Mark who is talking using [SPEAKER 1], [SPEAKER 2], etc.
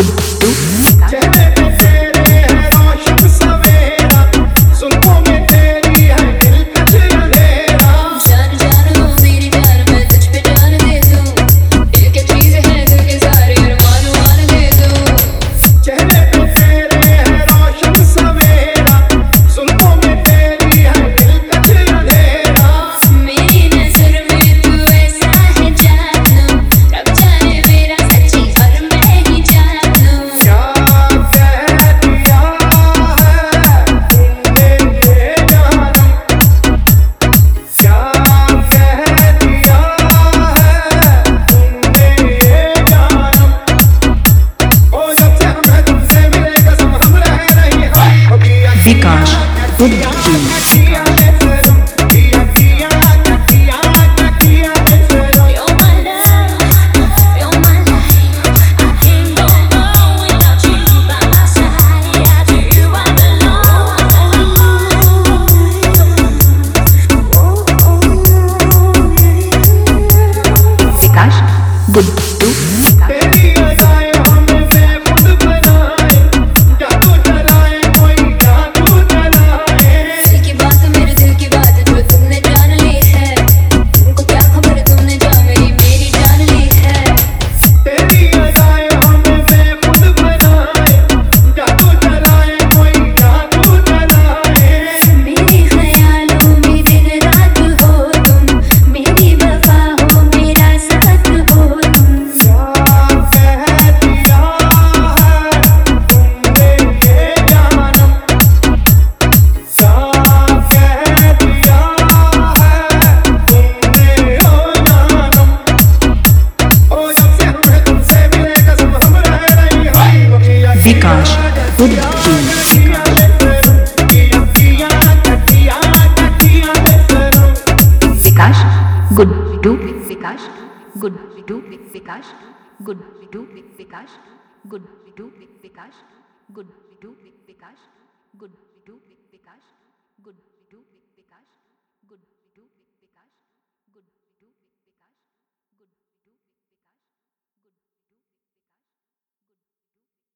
[SPEAKER 1] गुड्डू
[SPEAKER 2] चेहरे पे तेरे है रोशन सवेरा, सुल्फों में तेरी है दिलकश अंधेरा।
[SPEAKER 3] जान जान हो मेरी जान, मैं तुझ पे जान दे दूं, दिल की चीज है दिल के सारे अरमान मान दे दूं।
[SPEAKER 2] चेहरे पे तेरे है रोशन सवेरा, सुल्फों में तेरी है दिलकश अंधेरा।
[SPEAKER 3] मेरी नजर में तू ऐसा है जानू, रब जाने मेरा सच्ची और मैं ही जानू।
[SPEAKER 2] क्या कह दिया है तुमने ये जानम, क्या कह दिया है तुमने ये जानम। ओ जब से हमें तुमसे मिले कसम हम रह नहीं हम।
[SPEAKER 1] विकास गुड्डू
[SPEAKER 2] किया है सनम, किया किया किया किया है सनम।
[SPEAKER 3] You're my love, you're my life, I can't go on without you by my side. To you I
[SPEAKER 1] विकास गुड्डू
[SPEAKER 2] तेरी अदाएं हमें बेखुद बनाए, जादू चलाए कोई जादू चलाए।
[SPEAKER 3] दिल की बात मेरे दिल की बात जो तुमने जान ली है, तुमको क्या खबर तुमने जा मेरी जान ली है।
[SPEAKER 2] तेरी अदाएं हमें बेखुद बनाए, जादू चलाए कोई जादू चलाए।
[SPEAKER 3] मेरे ख्यालों में दिन रात हो तुम, मेरी वफा हो मेरा साथ हो तुम।
[SPEAKER 2] क्या कह दिया है तुमने ये जानम, क्या कह दिया है तुमने ओ जानम। ओ जब से हमें तुमसे मिले कसम हम रह नहीं हम।
[SPEAKER 1] विकास गुड्डू
[SPEAKER 2] किया है सनम, किया किया किया किया है सनम।
[SPEAKER 1] विकास गुड्डू विकास गुड्डू विकास गुड्डू विकास गुड्डू विकास गुड्डू विकास गुड्डू विकास गुड्डू विकास गुड्डू विकास गुड्डू